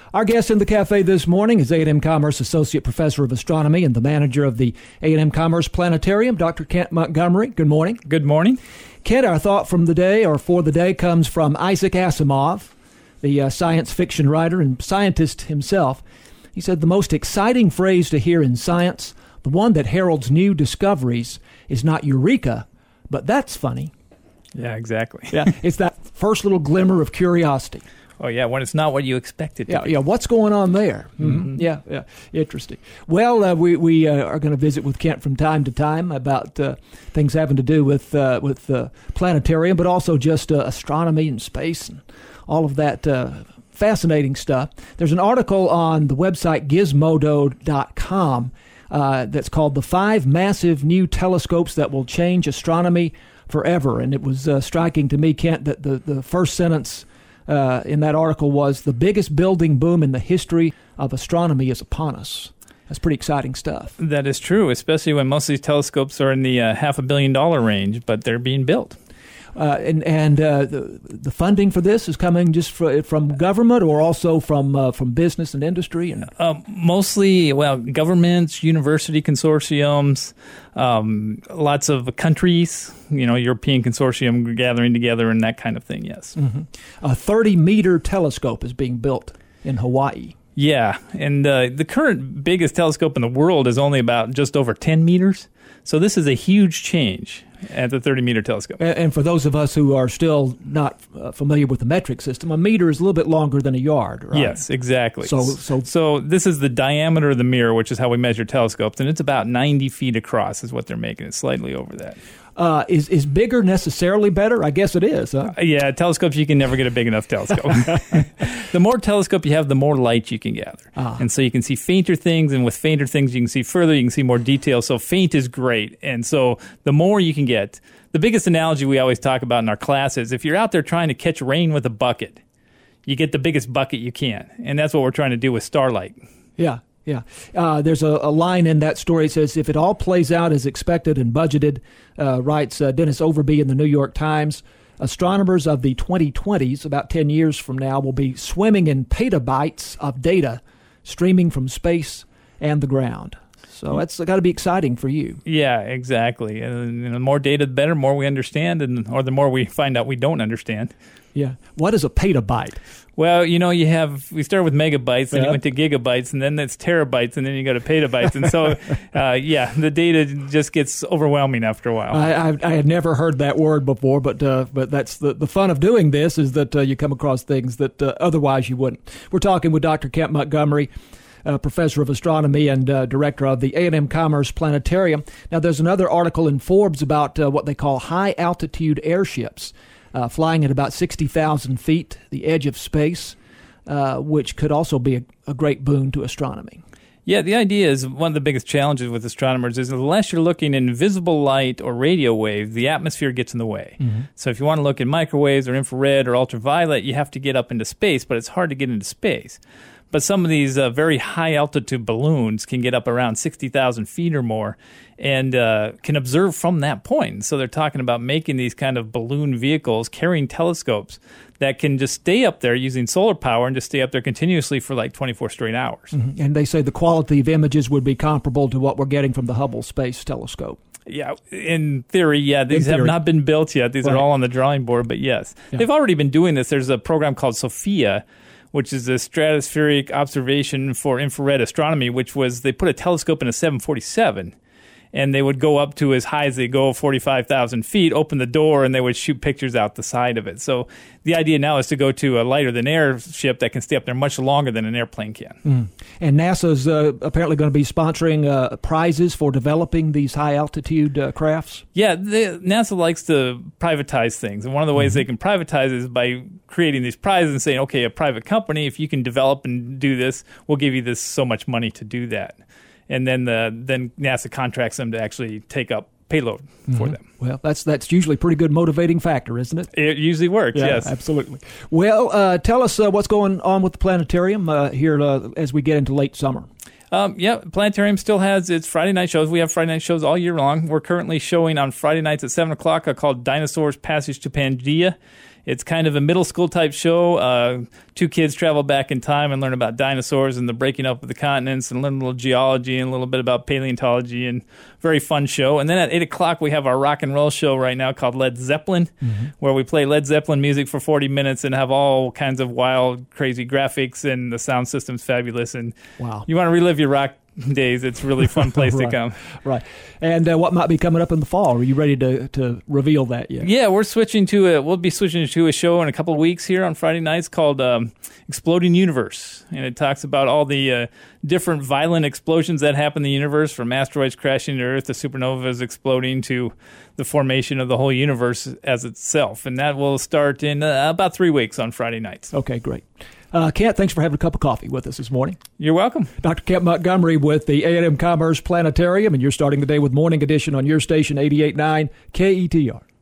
Our guest in the cafe this morning is A&M Commerce Associate Professor of Astronomy and the manager of the A&M Commerce Planetarium, Dr. Kent Montgomery. Good morning. Good morning. Kent, our thought from the day, or for the day, comes from Isaac Asimov, the science fiction writer and scientist himself. He said, the most exciting phrase to hear in science, the one that heralds new discoveries, is not eureka, but that's funny. Yeah, exactly. Yeah, it's that first little glimmer of curiosity. Oh, yeah, when it's not what you expected to be. Yeah, what's going on there? Mm-hmm. Yeah, interesting. Well, we are going to visit with Kent from time to time about things having to do with the planetarium, but also just astronomy and space and all of that fascinating stuff. There's an article on the website Gizmodo.com that's called The 5 Massive New Telescopes That Will Change Astronomy Forever. And it was striking to me, Kent, that the first sentence in that article was, the biggest building boom in the history of astronomy is upon us. That's pretty exciting stuff. That is true, especially when most of these telescopes are in the $500 million range, but they're being built. The funding for this is coming just from government or also from business and industry? Mostly, governments, university consortiums, lots of countries, European consortium gathering together and that kind of thing, yes. Mm-hmm. A 30-meter telescope is being built in Hawaii. Yeah, and the current biggest telescope in the world is only about just over 10 meters. So this is a huge change at the 30-meter telescope. And for those of us who are still not familiar with the metric system, a meter is a little bit longer than a yard, right? Yes, exactly. So this is the diameter of the mirror, which is how we measure telescopes, and it's about 90 feet across is what they're making. It's slightly over that. Is bigger necessarily better? I guess it is, huh? Yeah, telescopes, you can never get a big enough telescope. The more telescope you have, the more light you can gather. And so you can see fainter things, and with fainter things you can see further, you can see more detail. So faint is great. And so the more you can get, the biggest analogy we always talk about in our class is if you're out there trying to catch rain with a bucket, you get the biggest bucket you can. And that's what we're trying to do with starlight. Yeah. Yeah. There's a line in that story that says, if it all plays out as expected and budgeted, writes Dennis Overby in the New York Times, astronomers of the 2020s, about 10 years from now, will be swimming in petabytes of data streaming from space and the ground. So that's got to be exciting for you. Yeah, exactly. And the more data, the better, the more we understand, or the more we find out we don't understand. Yeah. What is a petabyte? Well, we start with megabytes, then you went to gigabytes, and then it's terabytes, and then you go to petabytes. And so, the data just gets overwhelming after a while. I had never heard that word before, but that's the fun of doing this, is that you come across things that otherwise you wouldn't. We're talking with Dr. Kent Montgomery, Professor of Astronomy and Director of the A&M Commerce Planetarium. Now, there's another article in Forbes about what they call high-altitude airships. Flying at about 60,000 feet, the edge of space, which could also be a great boon to astronomy. Yeah, the idea is one of the biggest challenges with astronomers is unless you're looking in visible light or radio waves, the atmosphere gets in the way. Mm-hmm. So if you want to look at microwaves or infrared or ultraviolet, you have to get up into space, but it's hard to get into space. But some of these very high-altitude balloons can get up around 60,000 feet or more and can observe from that point. So they're talking about making these kind of balloon vehicles carrying telescopes that can just stay up there using solar power and just stay up there continuously for like 24 straight hours. Mm-hmm. And they say the quality of images would be comparable to what we're getting from the Hubble Space Telescope. Yeah, in theory, yeah. These have not been built yet. These are all on the drawing board, but yes. Yeah. They've already been doing this. There's a program called SOFIA, which is a stratospheric observation for infrared astronomy, which was they put a telescope in a 747, and they would go up to as high as they go, 45,000 feet, open the door, and they would shoot pictures out the side of it. So the idea now is to go to a lighter-than-air ship that can stay up there much longer than an airplane can. Mm. And NASA's apparently going to be sponsoring prizes for developing these high-altitude crafts? Yeah, NASA likes to privatize things, and one of the ways they can privatize is by creating these prizes and saying, okay, a private company, if you can develop and do this, we'll give you this so much money to do that. And then NASA contracts them to actually take up payload for them. Well, that's usually a pretty good motivating factor, isn't it? It usually works, yes. Absolutely. Well, tell us what's going on with the planetarium here as we get into late summer. Planetarium still has its Friday night shows. We have Friday night shows all year long. We're currently showing on Friday nights at 7 o'clock called Dinosaurs Passage to Pangaea. It's kind of a middle school type show. Two kids travel back in time and learn about dinosaurs and the breaking up of the continents and learn a little geology and a little bit about paleontology, and very fun show. And then at 8 o'clock, we have our rock and roll show right now called Led Zeppelin, where we play Led Zeppelin music for 40 minutes and have all kinds of wild, crazy graphics, and the sound system's fabulous. And wow, you want to relive your rock days, it's a really fun place right, to come. Right. And what might be coming up in the fall? Are you ready to reveal that yet? Yeah, we'll be switching to a show in a couple of weeks here on Friday nights called Exploding Universe. And it talks about all the different violent explosions that happen in the universe, from asteroids crashing to Earth to supernovas exploding to the formation of the whole universe as itself. And that will start in about 3 weeks on Friday nights. Okay, great. Kent, thanks for having a cup of coffee with us this morning. You're welcome. Dr. Kent Montgomery with the A&M Commerce Planetarium, and you're starting the day with Morning Edition on your station, 88.9 KETR.